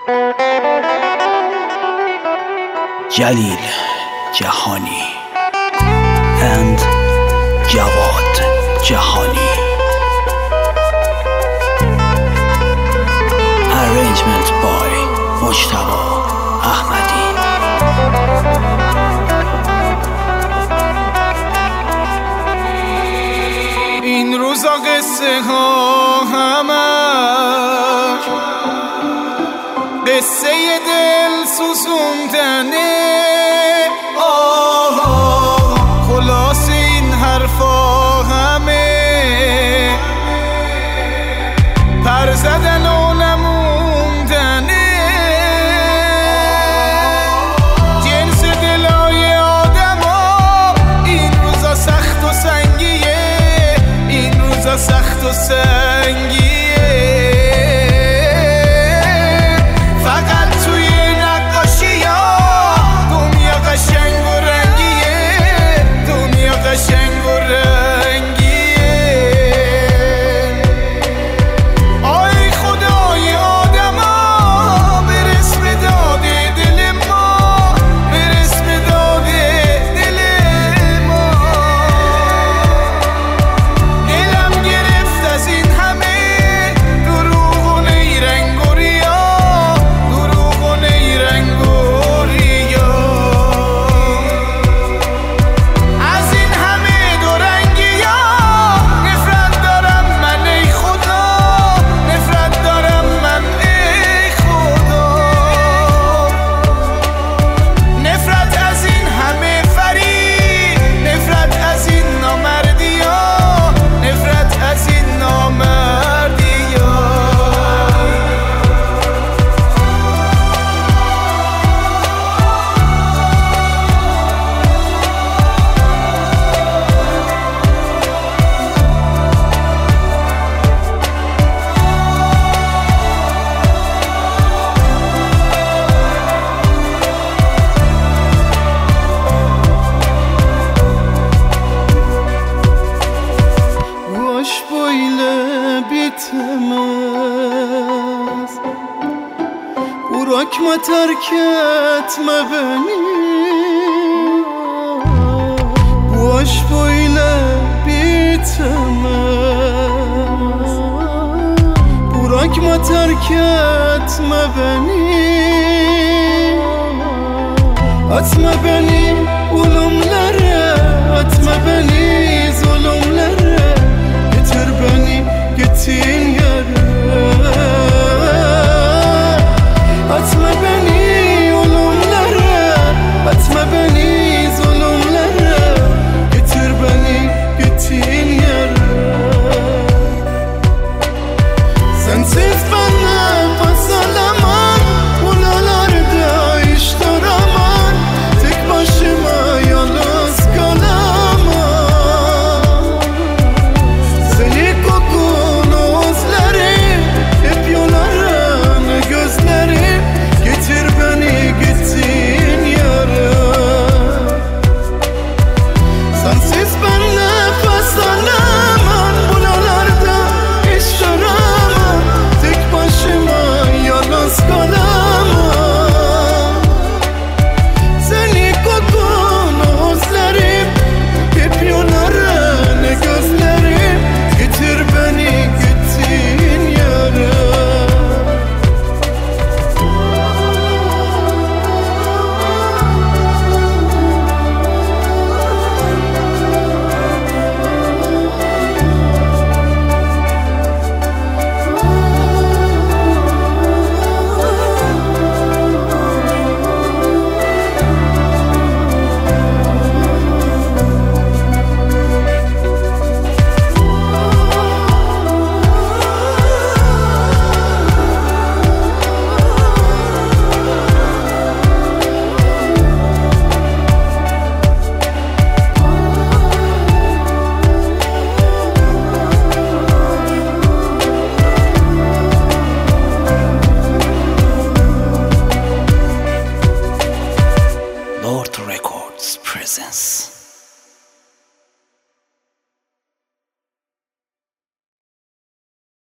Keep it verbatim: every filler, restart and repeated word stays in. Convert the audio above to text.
جلیل جهانی and جواد جهانی. Arrangement by مجتبی احمدی. این روزا قصه ها همه قصه دل سوزوندنه. آه خلاص این حرفا همه پر زدن و نموندنه. جنس دلای آدم ها این روزا سخت و سنگیه، این روزا سخت و سنگیه. Bırakma terk etme beni. Bu aşk böyle bitemez. Bırakma terk etme beni. Atma beni ulumlara, atma beni